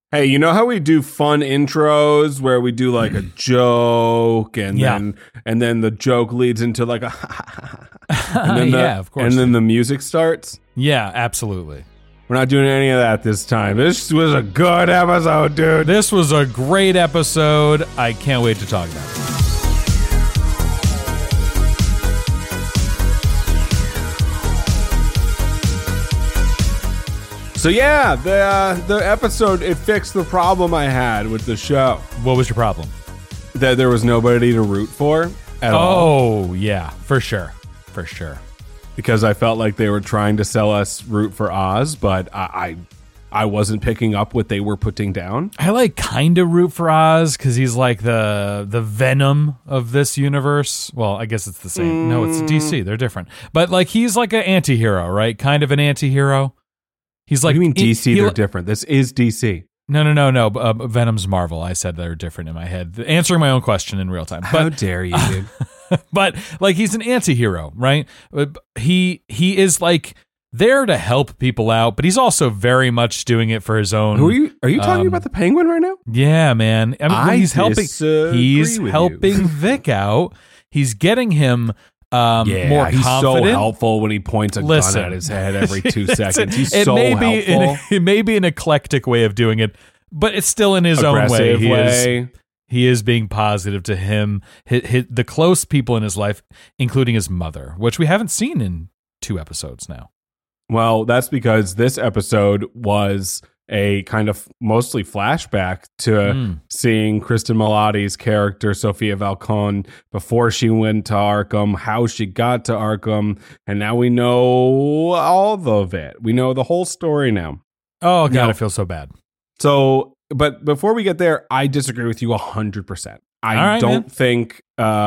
Hey, you know how we do fun intros where we do like a joke and then the joke leads into like a and then of course. and then the music starts? Yeah, absolutely. We're not doing any of that this time. This was a good episode, dude. This was a great episode. I can't wait to talk about it. So yeah, the episode, it fixed the problem I had with the show. What was your problem? That there was nobody to root for at all. Oh, yeah, for sure. For sure. Because I felt like they were trying to sell us root for Oz, but I wasn't picking up what they were putting down. I like kind of root for Oz because he's like the Venom of this universe. Well, I guess it's the same. No, it's DC. They're different. But like he's like an anti-hero, right? Kind of an anti-hero. He's like, what do you mean DC? They're different. This is DC. No. Venom's Marvel. I said they're different in my head. Answering my own question in real time. But, how dare you, dude? But like he's an anti-hero, right? He is like there to help people out, but he's also very much doing it for his own. Who are you talking about the Penguin right now? Yeah, man. I mean, he's helping. He's helping Vic out. He's getting him. More he's confident. So helpful when he points a gun at his head every 2 seconds. He's so helpful. It may be an eclectic way of doing it, but it's still in his own way. He is being positive to him, the close people in his life, including his mother, which we haven't seen in 2 episodes now. Well, that's because this episode was a kind of mostly flashback to seeing Kristen Milioti's character, Sophia Falcone, before she went to Arkham, how she got to Arkham, and now we know all of it. We know the whole story now. Oh, God, I feel so bad. So, but before we get there, I disagree with you 100%. I don't think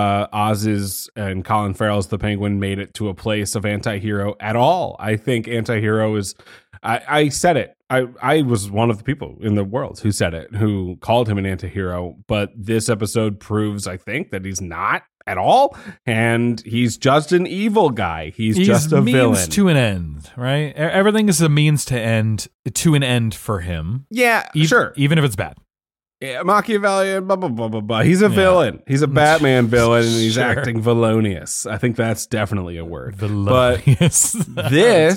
Oz's and Colin Farrell's The Penguin made it to a place of anti-hero at all. I think anti-hero is... I said it. I was one of the people in the world who said it, who called him an anti-hero. But this episode proves, I think, that he's not at all. And he's just an evil guy. He's just a villain. Means to an end, right? Everything is a means to an end for him. Yeah, sure. Even if it's bad. Yeah, Machiavellian, blah, blah, blah, blah, blah. He's a villain. He's a Batman villain, and he's acting villainous. I think that's definitely a word. Villainous. But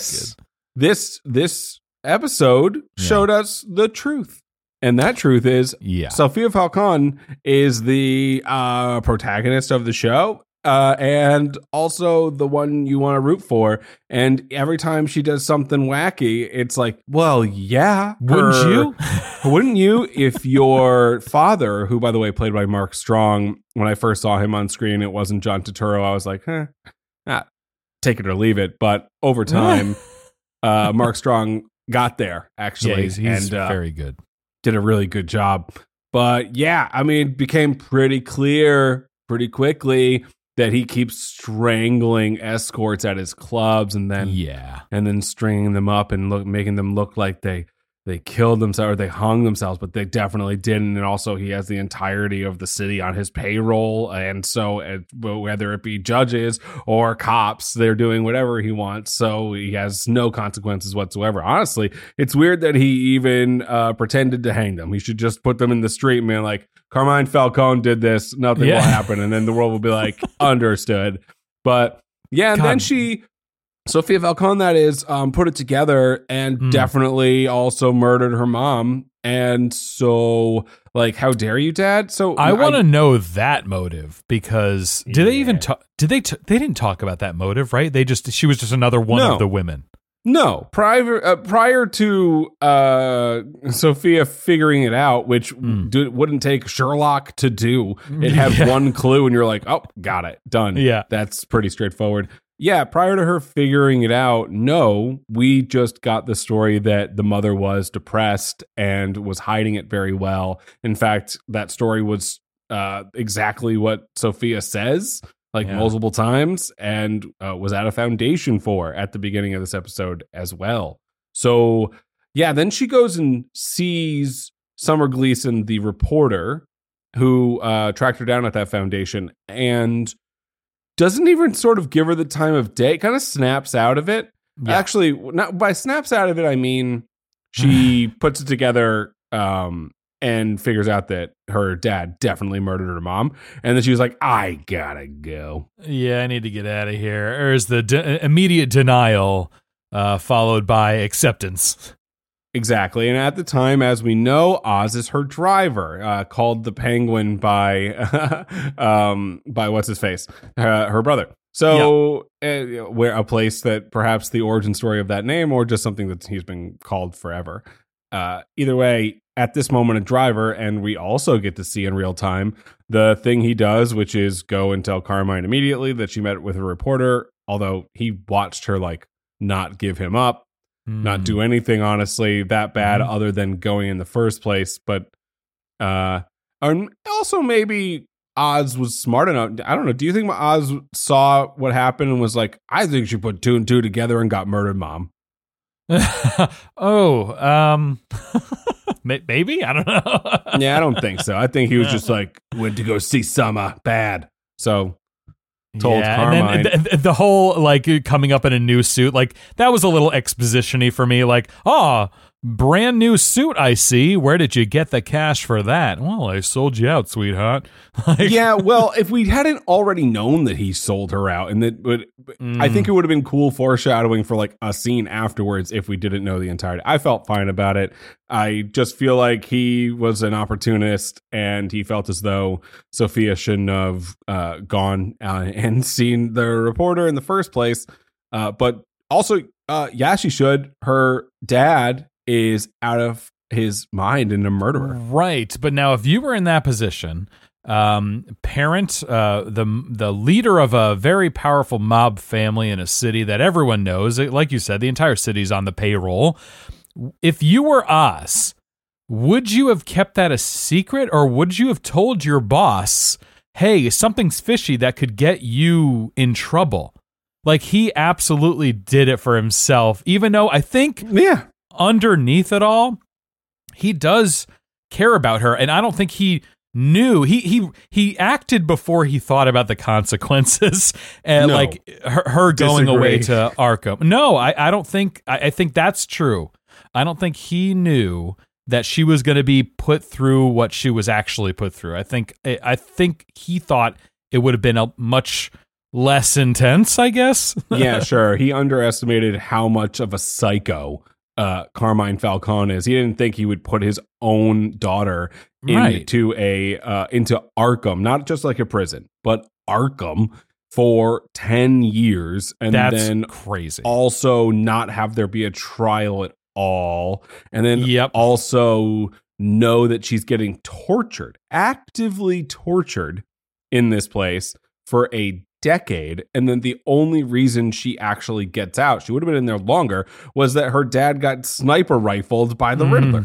this episode showed us the truth. And that truth is Sophia Falcone is the protagonist of the show and also the one you want to root for. And every time she does something wacky, it's like, well, yeah. Wouldn't you if your father, who, by the way, played by Mark Strong, when I first saw him on screen, it wasn't John Turturro. I was like, take it or leave it. But over time... Mark Strong got there, actually. Yeah, he's very good. Did a really good job. But yeah, I mean, it became pretty clear pretty quickly that he keeps strangling escorts at his clubs and then stringing them up and making them look like they killed themselves or they hung themselves, but they definitely didn't. And also he has the entirety of the city on his payroll. And so whether it be judges or cops, they're doing whatever he wants. So he has no consequences whatsoever. Honestly, it's weird that he even pretended to hang them. He should just put them in the street and be like, Carmine Falcone did this. Nothing will happen. And then the world will be like, understood. But yeah, and then Sophia Falcone, that is, put it together and definitely also murdered her mom. And so, like, how dare you, Dad? So I want to know that motive because did they even talk? They didn't talk about that motive, right? She was just another one of the women. No, prior to Sophia figuring it out, which wouldn't take Sherlock to do. It had one clue, and you're like, oh, got it, done. Yeah, that's pretty straightforward. Yeah, prior to her figuring it out, no, we just got the story that the mother was depressed and was hiding it very well. In fact, that story was exactly what Sophia says, multiple times, and was at a foundation for at the beginning of this episode as well. So, yeah, then she goes and sees Summer Gleason, the reporter, who tracked her down at that foundation, and doesn't even sort of give her the time of day. Kind of snaps out of it. Yeah. Actually, not by snaps out of it, I mean she puts it together and figures out that her dad definitely murdered her mom. And then she was like, I gotta go. Yeah, I need to get out of here. There's the immediate denial followed by acceptance. Exactly. And at the time, as we know, Oz is her driver, called the Penguin by what's his face, her brother. So where a place that perhaps the origin story of that name or just something that he's been called forever. Either way, at this moment, a driver, and we also get to see in real time the thing he does, which is go and tell Carmine immediately that she met with a reporter, although he watched her like not give him up. Not do anything, honestly, that bad other than going in the first place. But also maybe Oz was smart enough. I don't know. Do you think Oz saw what happened and was like, I think she put 2 and 2 together and got murdered, Mom? Maybe? I don't know. Yeah, I don't think so. I think he was just like, went to go see Summer. Bad. So... told Carmine. And then the whole like coming up in a new suit, like that was a little exposition-y for me. Like, brand new suit, I see. Where did you get the cash for that? Well, I sold you out, sweetheart. Yeah, well, if we hadn't already known that he sold her out, and that, I think it would have been cool foreshadowing for like a scene afterwards if we didn't know the entirety. I felt fine about it. I just feel like he was an opportunist, and he felt as though Sophia shouldn't have gone and seen the reporter in the first place. But also, yeah, she should. Her dad is out of his mind and a murderer. Right. But now if you were in that position, parent, the leader of a very powerful mob family in a city that everyone knows, like you said, the entire city's on the payroll. If you were Oz, would you have kept that a secret, or would you have told your boss, hey, something's fishy that could get you in trouble? Like, he absolutely did it for himself, even though I think underneath it all, he does care about her, and I don't think he knew. He acted before he thought about the consequences, and like her going away to Arkham. No, I don't think. I think that's true. I don't think he knew that she was going to be put through what she was actually put through. I think he thought it would have been a much less intense, I guess. Yeah, sure. He underestimated how much of a psycho Carmine Falcone is. He didn't think he would put his own daughter into Arkham, not just like a prison, but Arkham for 10 years, and that's then crazy. Also not have there be a trial at all, and then also know that she's getting tortured, actively tortured in this place for a decade, and then the only reason she actually gets out, she would have been in there longer, was that her dad got sniper rifled by the Riddler.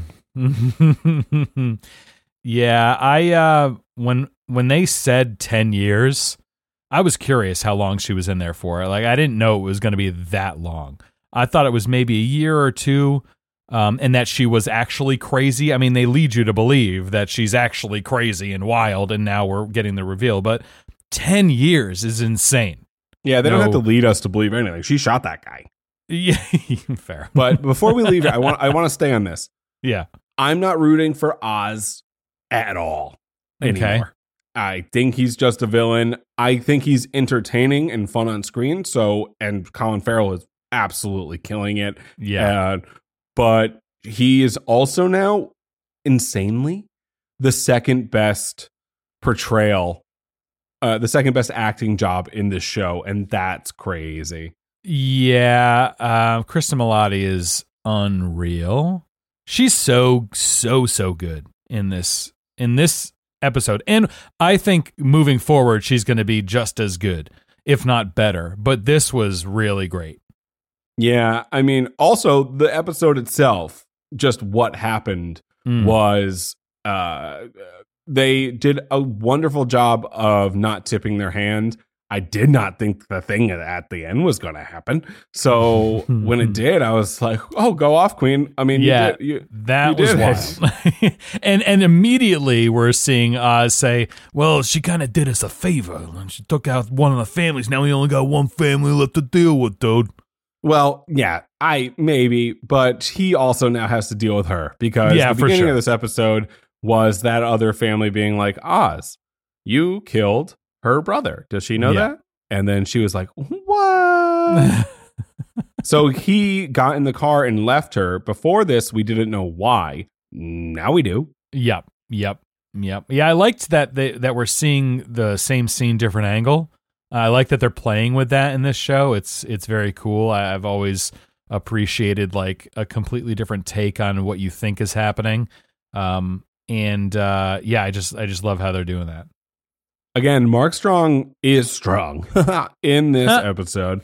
Yeah, when they said 10 years, I was curious how long she was in there for. Like, I didn't know it was going to be that long. I thought it was maybe a year or two, and that she was actually crazy. I mean, they lead you to believe that she's actually crazy and wild, and now we're getting the reveal, but 10 years is insane. Yeah, they don't have to lead us to believe anything. She shot that guy. Yeah, fair. But before we leave, I want to stay on this. Yeah. I'm not rooting for Oz at all anymore. Okay. I think he's just a villain. I think he's entertaining and fun on screen. And Colin Farrell is absolutely killing it. Yeah. But he is also now insanely the second best portrayal, the second best acting job in this show. And that's crazy. Yeah. Kristen Milotti is unreal. She's so good in this episode. And I think moving forward, she's going to be just as good, if not better. But this was really great. Yeah. I mean, also the episode itself, just what happened was they did a wonderful job of not tipping their hand. I did not think the thing at the end was going to happen. So when it did, I was like, "Oh, go off, Queen!" I mean, yeah, that was wild. and immediately we're seeing Oz say, "Well, she kind of did us a favor. She took out one of the families. Now we only got one family left to deal with, dude." Well, yeah, but he also now has to deal with her because the beginning of this episode was that other family being like, Oz, you killed her brother. Does she know that? And then she was like, what? So he got in the car and left her. Before this, we didn't know why. Now we do. Yep. Yeah, I liked that that we're seeing the same scene, different angle. I like that they're playing with that in this show. It's very cool. I've always appreciated like a completely different take on what you think is happening. I just love how they're doing that. Again, Mark Strong is strong in this episode.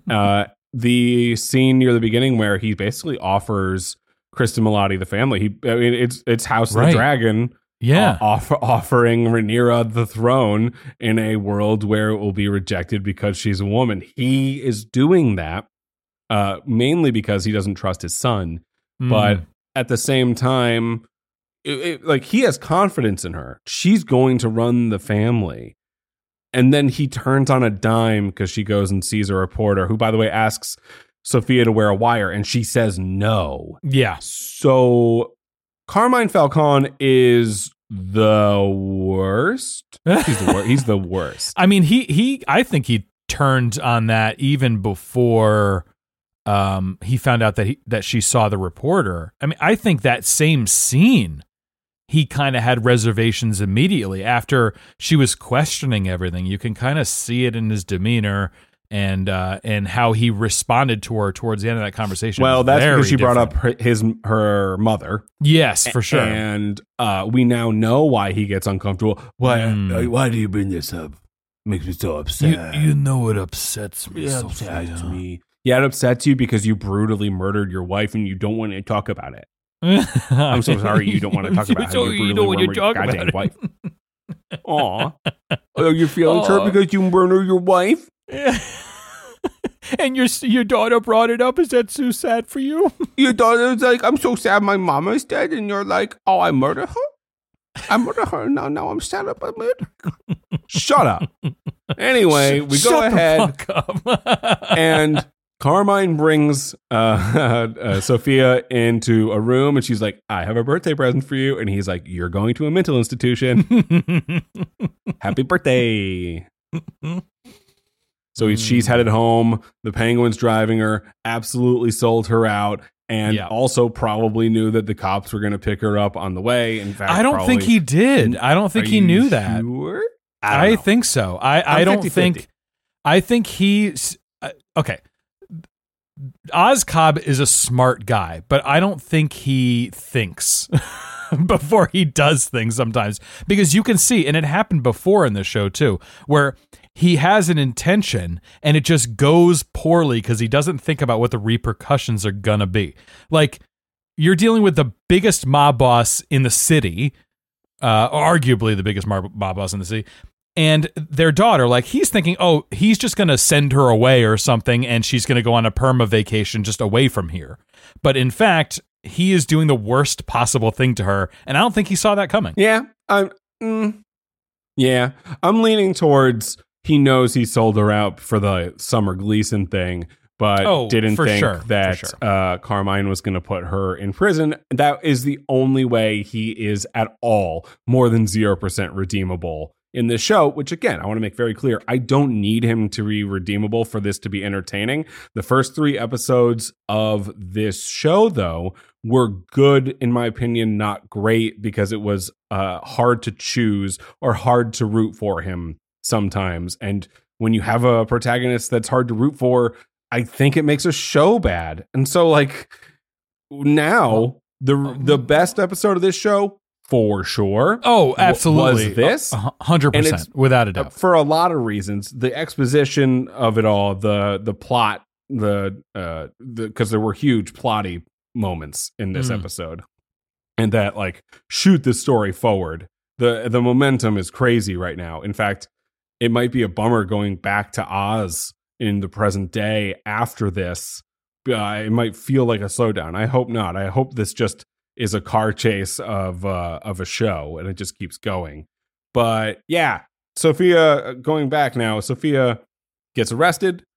The scene near the beginning where he basically offers Kristen Milotti the family. It's House of the Dragon. Yeah. Offering Rhaenyra the throne in a world where it will be rejected because she's a woman. He is doing that mainly because he doesn't trust his son. But at the same time, he has confidence in her. She's going to run the family. And then he turns on a dime because she goes and sees a reporter who, by the way, asks Sophia to wear a wire, and she says no. Yeah. So Carmine Falcone is the worst. He's the worst. I mean, I think he turned on that even before he found out that she saw the reporter. I mean, I think that same scene, he kind of had reservations immediately after she was questioning everything. You can kind of see it in his demeanor and how he responded to her towards the end of that conversation. Well, that's because she brought up her mother. Yes, for sure. And we now know why he gets uncomfortable. Why do you bring this up? Makes me so upset. You know it upsets me. It upsets me. Yeah, it upsets you because you brutally murdered your wife and you don't want to talk about it. I'm so sorry you don't want to talk about how you brutally murdered your goddamn wife. Aw. Are you feeling hurt because you murdered your wife? And your daughter brought it up. Is that so sad for you? Your daughter's like, I'm so sad my mama's dead. And you're like, oh, I murdered her? I murdered her. Now I'm sad about murder. Shut up. Anyway, we go ahead. And Carmine brings Sophia into a room and she's like, I have a birthday present for you. And he's like, you're going to a mental institution. Happy birthday. So she's headed home. The Penguin's driving her, absolutely sold her out, and also probably knew that the cops were going to pick her up on the way. In fact, I don't think he did. I don't think he knew that. Sure? I think so. I don't 50-50. think. I think he's okay. Oz Cobb is a smart guy, but I don't think he thinks before he does things sometimes, because you can see, and it happened before in the show too, where he has an intention and it just goes poorly because he doesn't think about what the repercussions are gonna be. Like, you're dealing with the biggest mob boss in the city, arguably the biggest mob boss in the city, and their daughter, like, he's thinking, oh, he's just going to send her away or something, and she's going to go on a perma vacation just away from here. But in fact, he is doing the worst possible thing to her, and I don't think he saw that coming. Yeah, I'm leaning towards he knows he sold her out for the Summer Gleason thing, but didn't think that Carmine was going to put her in prison. That is the only way he is at all more than 0% redeemable in this show, which, again, I want to make very clear, I don't need him to be redeemable for this to be entertaining. The first 3 episodes of this show, though, were good, in my opinion, not great, because it was hard to choose or hard to root for him sometimes. And when you have a protagonist that's hard to root for, I think it makes a show bad. And so, like, now, the best episode of this show, for sure. Oh, absolutely. Was this 100%, without a doubt. For a lot of reasons, the exposition of it all, the plot, because there were huge plotty moments in this episode, and that, like, shoot the story forward. The momentum is crazy right now. In fact, it might be a bummer going back to Oz in the present day after this. It might feel like a slowdown. I hope not. I hope this just is a car chase of a show, and it just keeps going. But yeah, Sophia, going back now, Sophia gets arrested.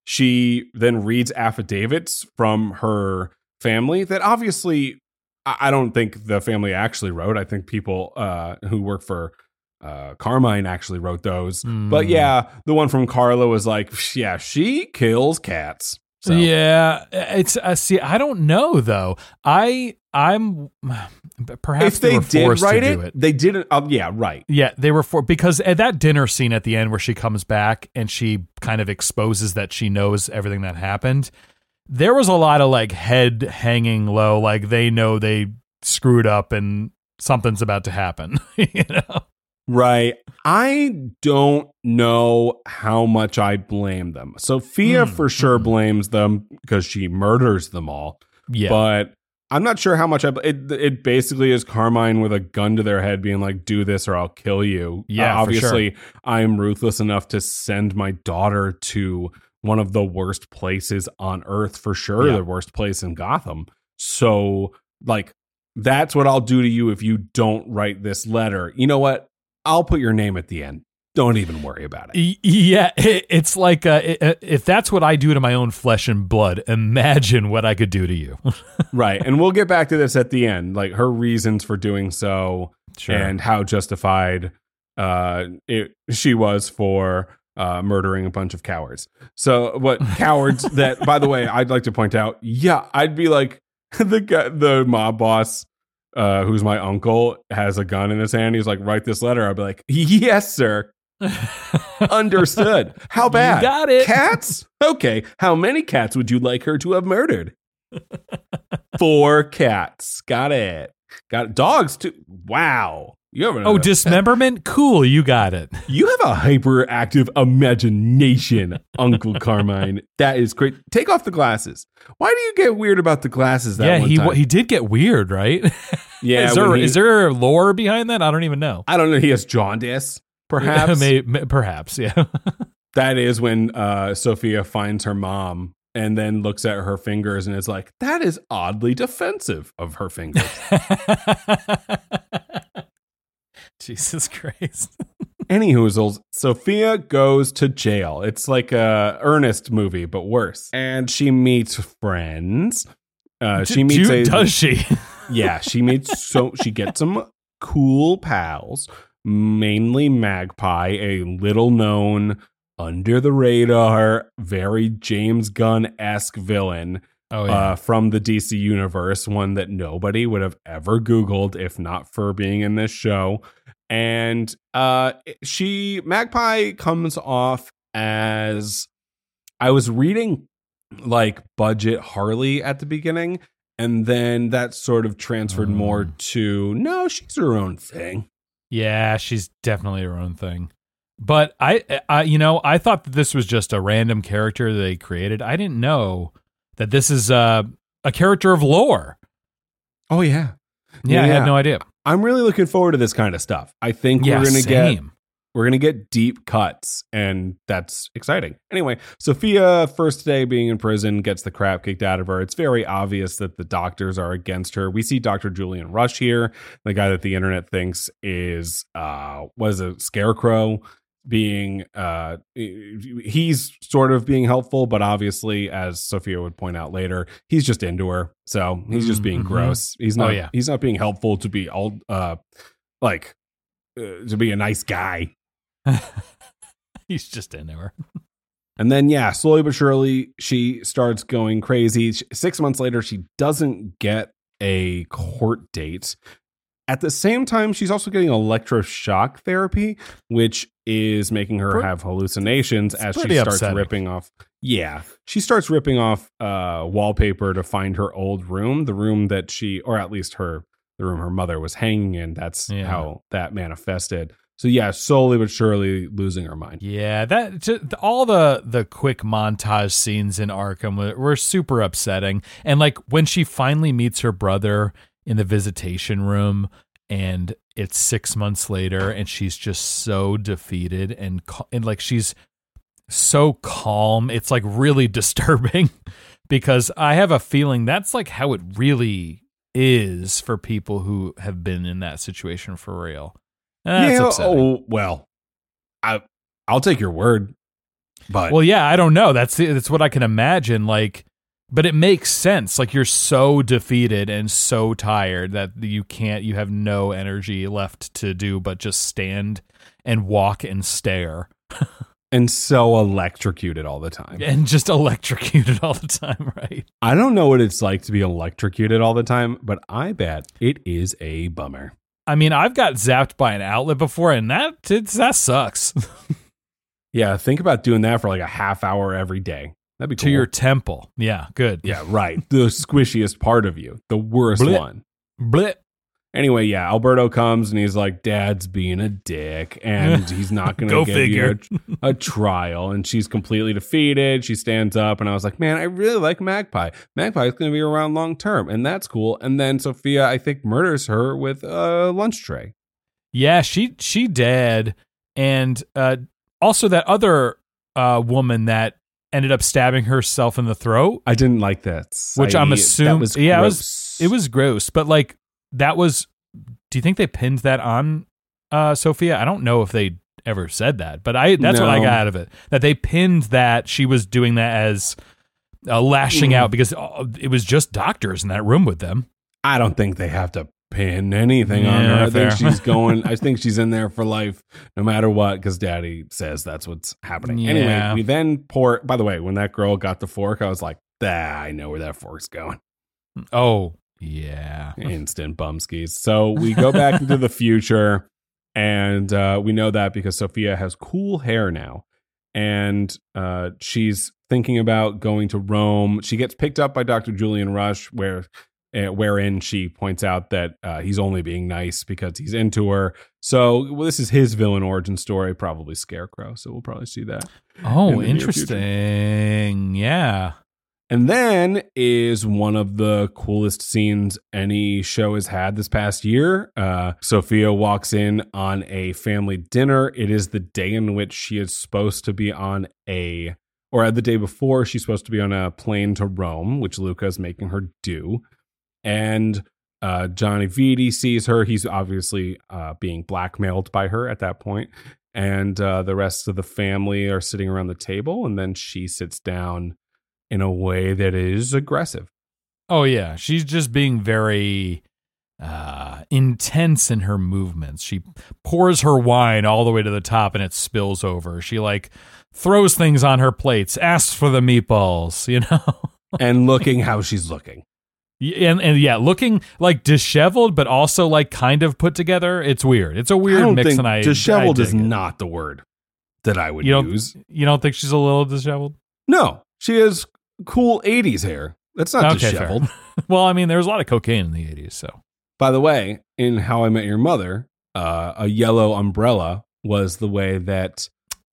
she then reads affidavits from her family that obviously I don't think the family actually wrote. I think people who work for Carmine actually wrote those. But yeah, the one from Carla was like, yeah, she kills cats. So. Yeah, it's see. I don't know though. I'm perhaps if they were did write to do it. They didn't. Yeah, right. Yeah, they were because at that dinner scene at the end where she comes back and she kind of exposes that she knows everything that happened. There was a lot of like head hanging low, like they know they screwed up and something's about to happen. You know. Right. I don't know how much I blame them. Sophia for sure blames them because she murders them all. Yeah. But I'm not sure how much it basically is Carmine with a gun to their head being like, do this or I'll kill you. Yeah, obviously, for sure. I'm ruthless enough to send my daughter to one of the worst places on earth, for sure. The worst place in Gotham. So, like, that's what I'll do to you if you don't write this letter. You know what? I'll put your name at the end. Don't even worry about it. Yeah, it's like if that's what I do to my own flesh and blood, imagine what I could do to you. Right. And we'll get back to this at the end, like her reasons for doing so and how justified she was for murdering a bunch of cowards. So what cowards that, by the way, I'd like to point out, I'd be like the mob boss who's my uncle, has a gun in his hand. He's like, write this letter. I'll be like, yes, sir. Understood. How bad? You got it. Cats? Okay. How many cats would you like her to have murdered? 4 cats. Got it. Dogs too. Wow. You have dismemberment? Cool. You got it. You have a hyperactive imagination, Uncle Carmine. That is great. Take off the glasses. Why do you get weird about the glasses that one time? He did get weird, right? Yeah. Is there lore behind that? I don't even know. I don't know. He has jaundice, perhaps. Perhaps, yeah. That is when Sophia finds her mom and then looks at her fingers and is like, that is oddly defensive of her fingers. Jesus Christ. Anywho, Sophia goes to jail. It's like a Ernest movie, but worse. And she meets friends. Does she? Yeah, she gets some cool pals, mainly Magpie, a little known, under the radar, very James Gunn-esque villain. From the DC universe, one that nobody would have ever Googled if not for being in this show. And Magpie comes off as, I was reading like budget Harley at the beginning, and then that sort of transferred more to, no, she's her own thing. Yeah, she's definitely her own thing. But I thought that this was just a random character that they created. I didn't know that this is a character of lore. Oh, yeah. Yeah, I had no idea. I'm really looking forward to this kind of stuff. I think we're going to get deep cuts, and that's exciting. Anyway, Sophia, first day being in prison, gets the crap kicked out of her. It's very obvious that the doctors are against her. We see Dr. Julian Rush here, the guy that the internet thinks is a scarecrow, being he's sort of being helpful, but obviously, as Sophia would point out later, he's just into her, so he's just being gross. He's not he's not being helpful to be all to be a nice guy. He's just into her. And then slowly but surely she starts going crazy. 6 months later, she doesn't get a court date. At the same time, she's also getting electroshock therapy, which is making her have hallucinations as she starts ripping off. Yeah, she starts ripping off wallpaper to find her old room, the room that or at least the room her mother was hanging in. That's how that manifested. So slowly but surely losing her mind. Yeah, all the quick montage scenes in Arkham were super upsetting. And like when she finally meets her brother in the visitation room, and it's 6 months later, and she's just so defeated and like she's so calm. It's like really disturbing because I have a feeling that's like how it really is for people who have been in that situation for real. That's upsetting. Oh well, I'll take your word. But well, yeah, I don't know. That's what I can imagine. Like, but it makes sense. Like, you're so defeated and so tired that you have no energy left to do but just stand and walk and stare. And so electrocuted all the time. And just electrocuted all the time, right? I don't know what it's like to be electrocuted all the time, but I bet it is a bummer. I mean, I've got zapped by an outlet before, and that sucks. Yeah, think about doing that for like a half hour every day. That'd be cool. To your temple. Yeah, good. Yeah, right. The squishiest part of you. The worst Blip. one. Blip. Anyway, yeah, Alberto comes and he's like, Dad's being a dick and he's not going to give you a trial. And she's completely defeated. She stands up and I was like, man, I really like Magpie. Magpie is going to be around long term and that's cool. And then Sophia, I think, murders her with a lunch tray. Yeah, she did. And also that other woman that ended up stabbing herself in the throat. I didn't like that. Which I'm assuming. Was yeah, gross. It was gross. But like, that was, do you think they pinned that on Sophia? I don't know if they ever said that, but that's what I got out of it. That they pinned that she was doing that as lashing out because it was just doctors in that room with them. I don't think they have to pin anything on her. I think she's going, I think she's in there for life no matter what because Daddy says that's what's happening. Yeah. Anyway, we then pour, by the way, when that girl got the fork, I was like, I know where that fork's going. Oh, yeah. Instant bumskis. So we go back into the future and we know that because Sophia has cool hair now and she's thinking about going to Rome. She gets picked up by Dr. Julian Rush wherein she points out that he's only being nice because he's into her. So this is his villain origin story, probably Scarecrow. So we'll probably see that. Oh, interesting. Yeah. And then is one of the coolest scenes any show has had this past year. Sophia walks in on a family dinner. It is the day in which she is supposed to be on or the day before she's supposed to be on a plane to Rome, which Luca is making her do. And Johnny Vitti sees her. He's obviously being blackmailed by her at that point. And the rest of the family are sitting around the table. And then she sits down in a way that is aggressive. Oh, yeah. She's just being very intense in her movements. She pours her wine all the way to the top and it spills over. She like throws things on her plates, asks for the meatballs, you know? And looking how she's looking. And yeah, looking like disheveled, but also like kind of put together. It's weird. It's a weird mix. And disheveled is not the word that I would use. You don't think she's a little disheveled? No, she has cool 80s hair. That's not disheveled. Well, I mean, there was a lot of cocaine in the 80s. So, by the way, in How I Met Your Mother, a yellow umbrella was the way that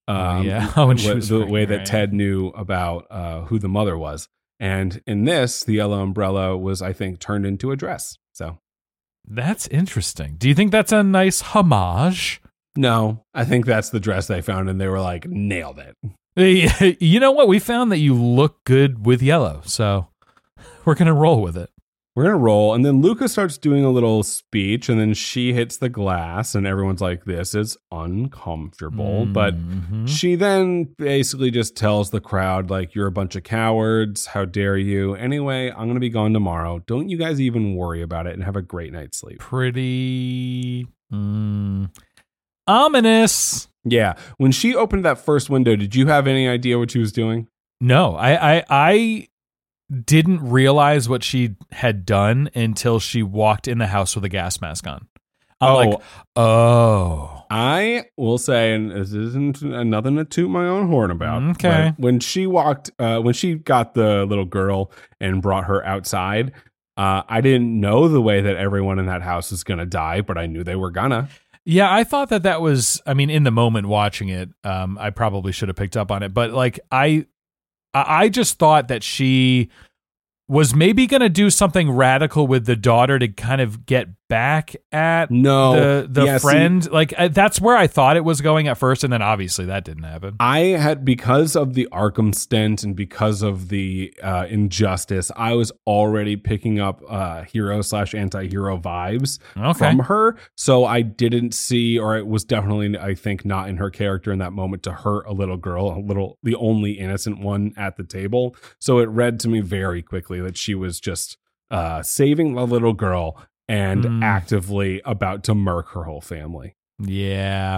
that Ted knew about who the mother was. And in this, the yellow umbrella was, I think, turned into a dress. So that's interesting. Do you think that's a nice homage? No, I think that's the dress they found, and they were like, nailed it. You know what? We found that you look good with yellow, so we're going to roll with it. We're going to roll. And then Luca starts doing a little speech, and then she hits the glass, and everyone's like, this is uncomfortable. But she then basically just tells the crowd, like, you're a bunch of cowards. How dare you? Anyway, I'm going to be gone tomorrow. Don't you guys even worry about it and have a great night's sleep. Pretty ominous. Yeah. When she opened that first window, did you have any idea what she was doing? No, I didn't realize what she had done until she walked in the house with a gas mask on. I will say, and this isn't nothing to toot my own horn about. Okay. When she got the little girl and brought her outside, I didn't know the way that everyone in that house was going to die, but I knew they were gonna. Yeah, I thought that was, I mean, in the moment watching it, I probably should have picked up on it, but like, I just thought that she was maybe going to do something radical with the daughter to kind of get back at the friend. Like that's where I thought it was going at first, and then obviously that didn't happen. I had, because of the Arkham stint and because of the Injustice, I was already picking up hero/anti-hero vibes from her. So I didn't see, or it was definitely, I think, not in her character in that moment to hurt a little girl, the only innocent one at the table. So it read to me very quickly that she was just saving the little girl and actively about to murk her whole family. Yeah.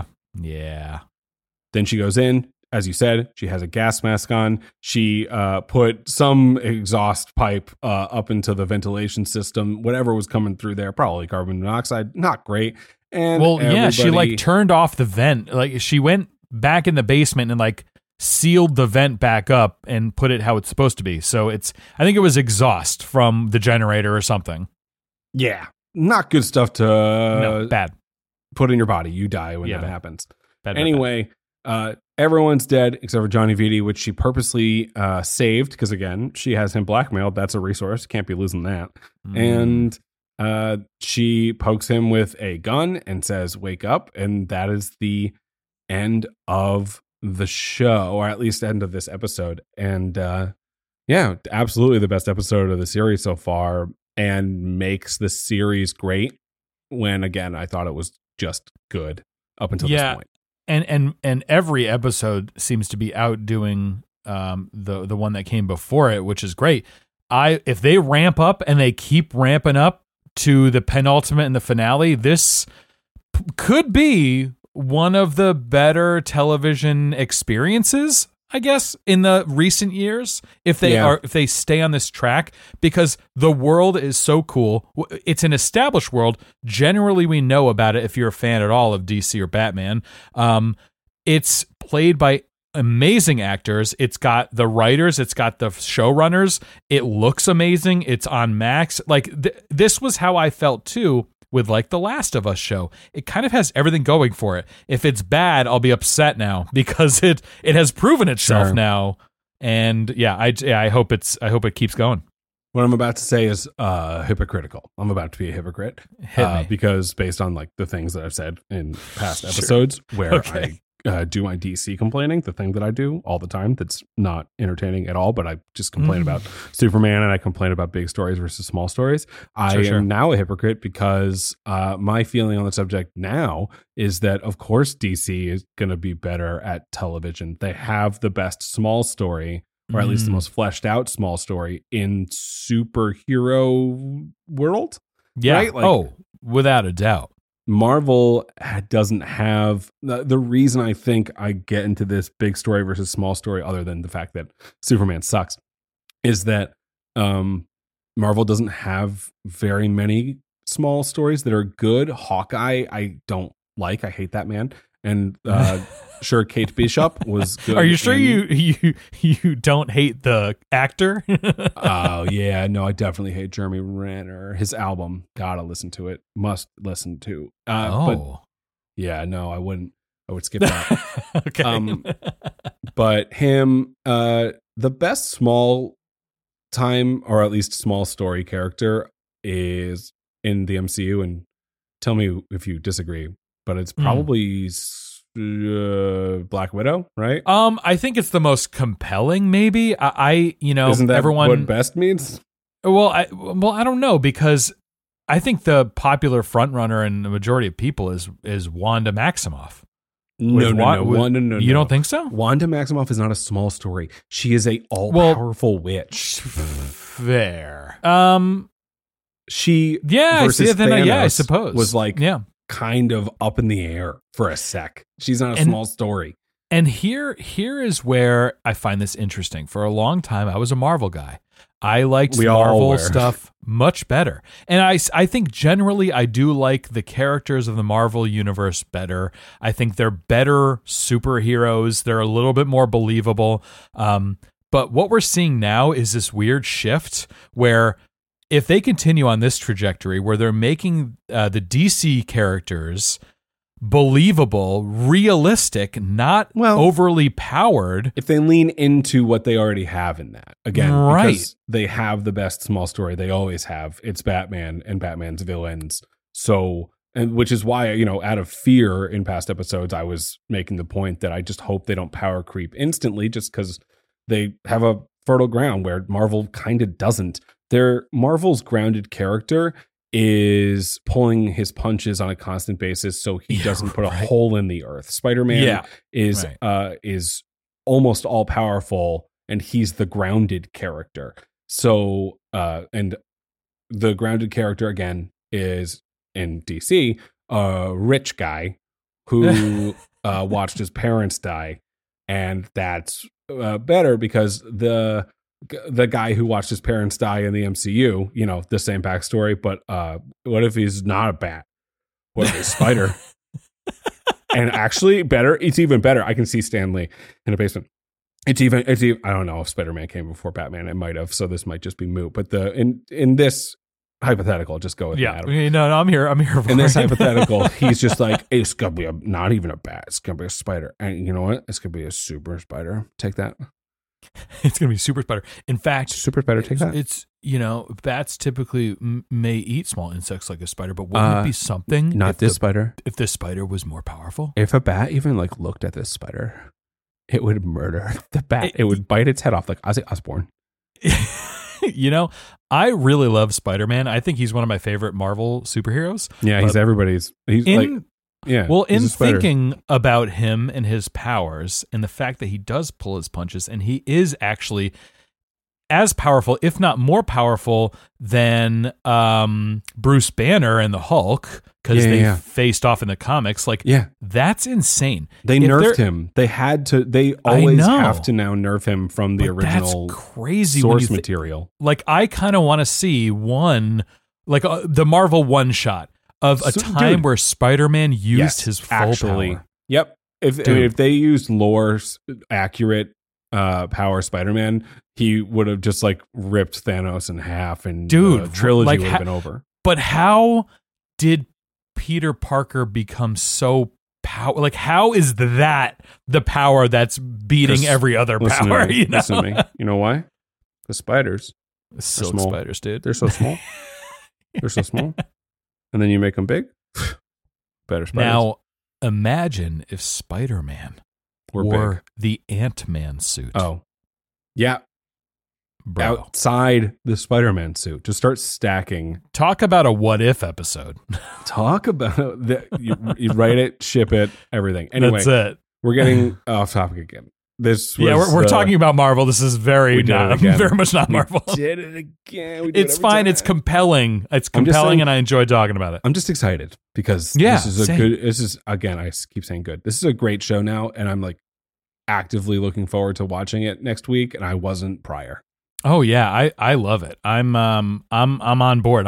Then she goes in, as you said, she has a gas mask on. She put some exhaust pipe up into the ventilation system, whatever was coming through there, probably carbon monoxide, not great. And she like turned off the vent. Like she went back in the basement and like sealed the vent back up and put it how it's supposed to be. So I think it was exhaust from the generator or something. Yeah. Not good stuff to bad. Put in your body. You die when that happens. Anyway, everyone's dead except for Johnny Vitti, which she purposely saved because, again, she has him blackmailed. That's a resource. Can't be losing that. And she pokes him with a gun and says, "Wake up." And that is the end of the show, or at least end of this episode. And absolutely the best episode of the series so far, and makes the series great when, again, I thought it was just good up until this point. And every episode seems to be outdoing the one that came before it, which is great. If they ramp up and they keep ramping up to the penultimate and the finale, this could be one of the better television experiences, I guess, in the recent years, if they stay on this track, because the world is so cool. It's an established world. Generally, we know about it if you're a fan at all of DC or Batman. It's played by amazing actors. It's got the writers. It's got the showrunners. It looks amazing. It's on Max. Like this was how I felt too with like the Last of Us show. It kind of has everything going for it. If it's bad, I'll be upset now because it has proven itself now. And I hope it keeps going. What I'm about to say is hypocritical. I'm about to be a hypocrite because based on like the things that I've said in past episodes where I do my DC complaining, the thing that I do all the time that's not entertaining at all, but I just complain about Superman and I complain about big stories versus small stories. I am now a hypocrite because my feeling on the subject now is that, of course, DC is going to be better at television. They have the best small story, or at least the most fleshed out small story in superhero world. Yeah. Right? Like, without a doubt. Marvel doesn't have the reason I think I get into this big story versus small story, other than the fact that Superman sucks, is that Marvel doesn't have very many small stories that are good. Hawkeye, I don't like. I hate that man. And sure, Kate Bishop was good. Are you sure you don't hate the actor? Oh, yeah. No, I definitely hate Jeremy Renner. His album, gotta listen to it. Must listen to. But yeah, no, I wouldn't. I would skip that. Okay. But him, the best small time, or at least small story character is in the MCU, and tell me if you disagree, but it's probably Black Widow, right? I think it's the most compelling, maybe. Isn't that everyone, what best means? Well, I don't know, because I think the popular frontrunner and the majority of people is Wanda Maximoff. No. You don't think so? Wanda Maximoff is not a small story. She is a all-powerful witch. Fair. She versus Thanos, I suppose, was like kind of up in the air for a sec. She's not a small story. And here is where I find this interesting. For a long time, I was a Marvel guy. I liked Marvel stuff much better. And I think generally I do like the characters of the Marvel universe better. I think they're better superheroes. They're a little bit more believable. But what we're seeing now is this weird shift where if they continue on this trajectory where they're making the DC characters believable, realistic, not overly powered. If they lean into what they already have in that, again, because they have the best small story they always have. It's Batman and Batman's villains So, and which is why, you know, out of fear in past episodes, I was making the point that I just hope they don't power creep instantly, just because they have a fertile ground where Marvel kind of doesn't. Marvel's grounded character is pulling his punches on a constant basis, so he doesn't put a hole in the earth. Spider-Man is almost all powerful, and he's the grounded character. So, and the grounded character again is in DC, a rich guy who watched his parents die, and that's better because the guy who watched his parents die in the MCU, you know, the same backstory, but what if he's not a bat? What if he's Spider? And actually better, it's even better. I can see Stan Lee in a basement. It's even I don't know if Spider-Man came before Batman. It might have, so this might just be moot. But in this hypothetical, just go with Adam. No, I'm here for in this hypothetical, he's just like, it's gonna be not even a bat, it's gonna be a spider. And you know what? It's gonna be a super spider. Take that. It's going to be super spider. In fact, super spider. Take that. It's, you know, bats typically may eat small insects like a spider, but wouldn't it be something? Not this spider. If this spider was more powerful, if a bat even like looked at this spider, it would murder the bat. It would bite its head off like Ozzy Osbourne. You know, I really love Spider-Man. I think he's one of my favorite Marvel superheroes. Yeah, he's everybody's. He's yeah. Well, in thinking about him and his powers and the fact that he does pull his punches and he is actually as powerful, if not more powerful than Bruce Banner and the Hulk, because they faced off in the comics. Like, that's insane. They nerfed him. They had to. They always have to now nerf him from the original crazy source material. Like, I kind of want to see the Marvel one shot of a time where Spider-Man used his full power. Yep. If they used lore accurate power Spider-Man, he would have just like ripped Thanos in half, and the trilogy would have been over. But how did Peter Parker become so power? Like, how is that the power that's beating every other power? Listen to me. You know why? The spiders. Silk spiders, dude. They're so small. They're so small. And then you make them big. Better spiders. Now, imagine if Spider-Man wore the Ant-Man suit. Oh, yeah. Bro. Outside the Spider-Man suit. Just start stacking. Talk about a what-if episode. Talk about you write it, ship it, everything. Anyway, that's it. We're getting off topic again. We're talking about Marvel. This is very much not Marvel. We did it again. It's fine. Time. It's compelling. It's compelling, and I enjoy talking about it. I'm just excited because this is This is, again, I keep saying good. This is a great show now, and I'm like actively looking forward to watching it next week, and I wasn't prior. Oh yeah, I love it. I'm on board.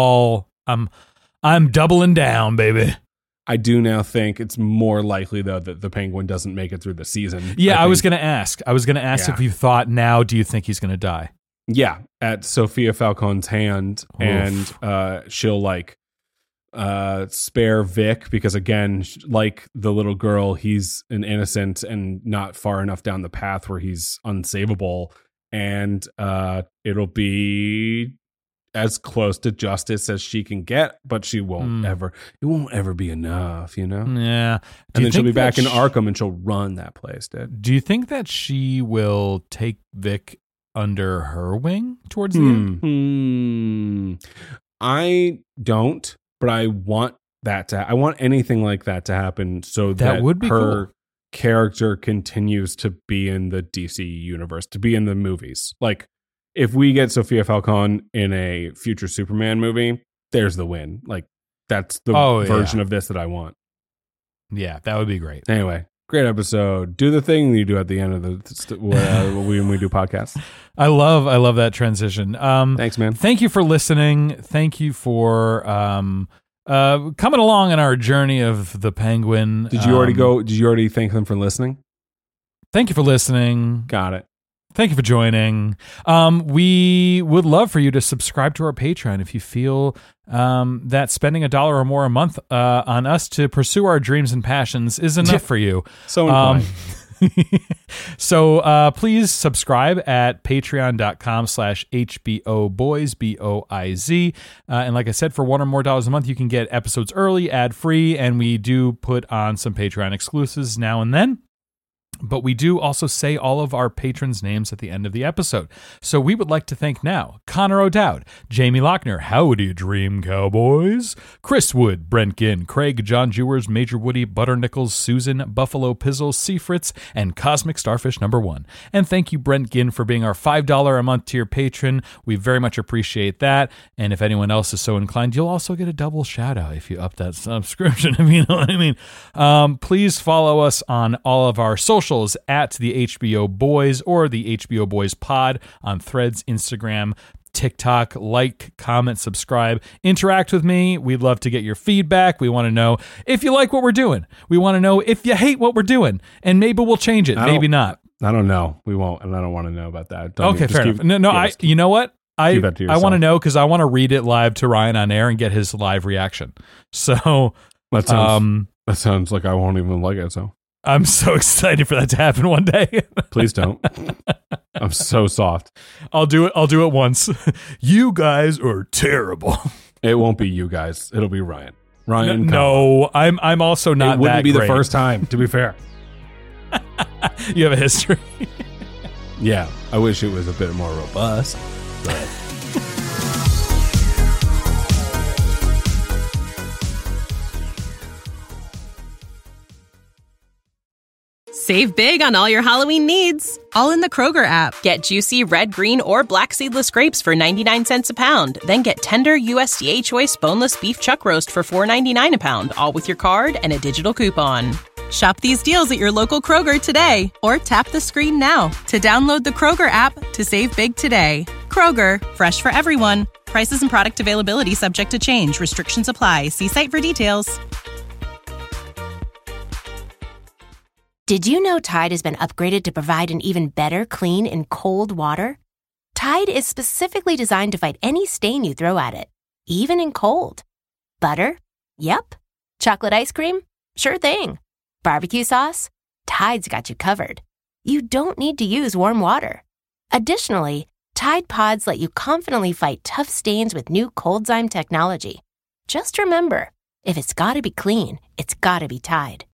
I'm doubling down, baby. I do now think it's more likely, though, that the Penguin doesn't make it through the season. Yeah, I was going to ask. If you thought now, do you think he's going to die? Yeah, at Sophia Falcone's hand. Oof. And she'll, like, spare Vic because, again, like the little girl, he's an innocent and not far enough down the path where he's unsavable. And it'll be as close to justice as she can get, but she won't ever. It won't ever be enough, you know? Yeah. And then she'll be back in Arkham and she'll run that place, dude. Do you think that she will take Vic under her wing towards the end? I don't, but I want that to. I want anything like that to happen, so that would be her cool. Character continues to be in the DC universe, to be in the movies, like. If we get Sophia Falcone in a future Superman movie, there's the win. Like, that's the version of this that I want. Yeah, that would be great. Anyway, great episode. Do the thing you do at the end of when we do podcasts. I love that transition. Thanks, man. Thank you for listening. Thank you for coming along in our journey of the Penguin. Did you already go? Did you already thank them for listening? Thank you for listening. Got it. Thank you for joining. We would love for you to subscribe to our Patreon if you feel that spending $1 or more a month on us to pursue our dreams and passions is enough for you. So inclined. So please subscribe at patreon.com/HBOBoys, BOIZ. And like I said, for $1 or more a month, you can get episodes early, ad-free, and we do put on some Patreon exclusives now and then. But we do also say all of our patrons' names at the end of the episode. So we would like to thank now Connor O'Dowd, Jamie Lochner, Howdy Dream Cowboys, Chris Wood, Brent Ginn, Craig, John Jewers, Major Woody, Butter Nichols, Susan, Buffalo Pizzle, Seafritz, and Cosmic Starfish #1. And thank you, Brent Ginn, for being our $5 a month tier patron. We very much appreciate that. And if anyone else is so inclined, you'll also get a double shout out if you up that subscription, if you know what I mean. Please follow us on all of our socials at the HBO Boys or the HBO Boys Pod on Threads, Instagram, TikTok. Like, comment, subscribe, interact with me. We'd love to get your feedback. We want to know if you like what we're doing. We want to know if you hate what we're doing, and maybe we'll change it. Maybe not. I don't know. We won't, and I don't want to know about that. Okay, fair enough. You know what? I want to know because I want to read it live to Ryan on air and get his live reaction. So that sounds like I won't even like it. So I'm so excited for that to happen one day. Please don't. I'm so soft. I'll do it once. You guys are terrible. It won't be you guys. It'll be Ryan. No, I'm also not. It wouldn't be great. The first time, to be fair. You have a history. Yeah, I wish it was a bit more robust, but. Save big on all your Halloween needs, all in the Kroger app. Get juicy red, green, or black seedless grapes for 99 cents a pound. Then get tender USDA Choice boneless beef chuck roast for $4.99 a pound, all with your card and a digital coupon. Shop these deals at your local Kroger today, or tap the screen now to download the Kroger app to save big today. Kroger, fresh for everyone. Prices and product availability subject to change. Restrictions apply. See site for details. Did you know Tide has been upgraded to provide an even better clean in cold water? Tide is specifically designed to fight any stain you throw at it, even in cold. Butter? Yep. Chocolate ice cream? Sure thing. Barbecue sauce? Tide's got you covered. You don't need to use warm water. Additionally, Tide Pods let you confidently fight tough stains with new Coldzyme technology. Just remember, if it's gotta be clean, it's gotta be Tide.